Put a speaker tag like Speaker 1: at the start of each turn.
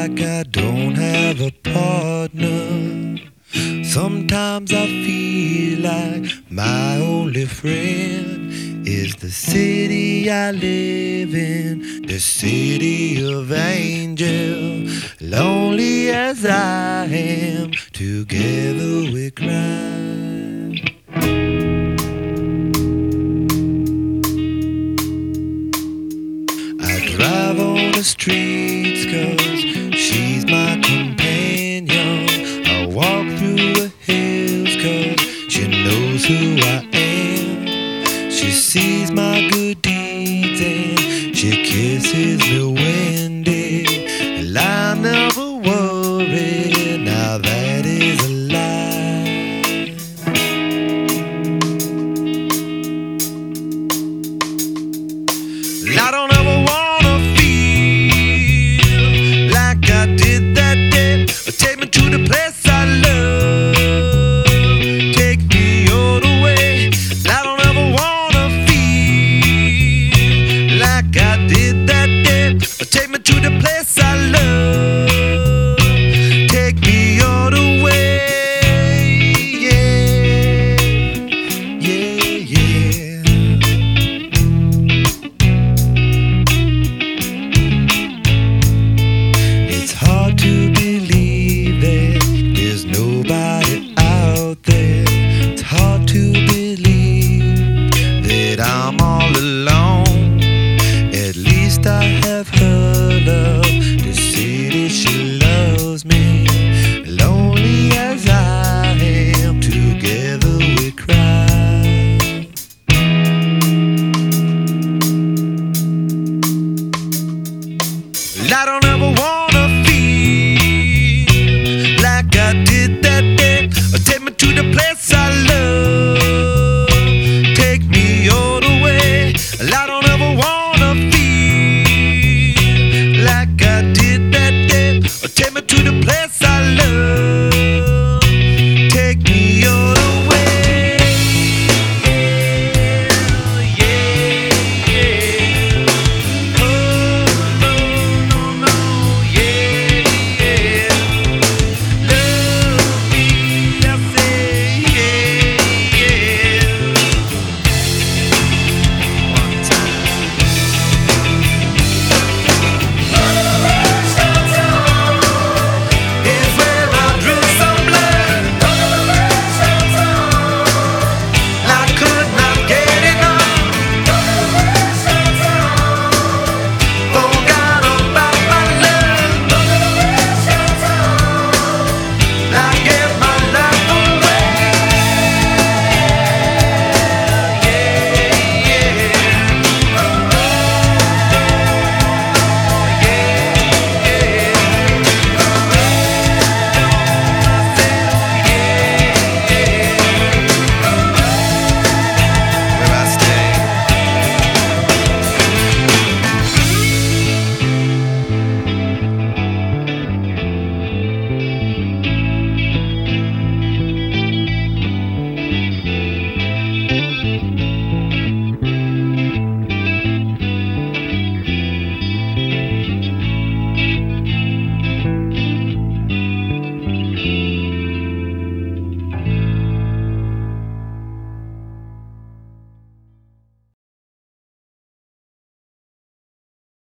Speaker 1: like I don't have a partner. Sometimes I feel like my only friend is the city I live in, the city of angels. Lonely as I am, together we cry. I drive on the streets 'cause she's my companion. I walk through the hills 'cause she knows who I am. She sees my good deeds and she kisses me windy. And I never worry, now that is a lie. I don't ever wanna feel like I did that day. Take me to the place I love, take me all the way. I don't ever wanna feel like I did that day. Take me to the place I love, take me all the way. Yeah, yeah, yeah. It's hard to believe that there's nobody out there. It's hard to believe that I'm all alone. At least I have her love, the city she loves me. Lonely as I am, together we cry. I don't ever want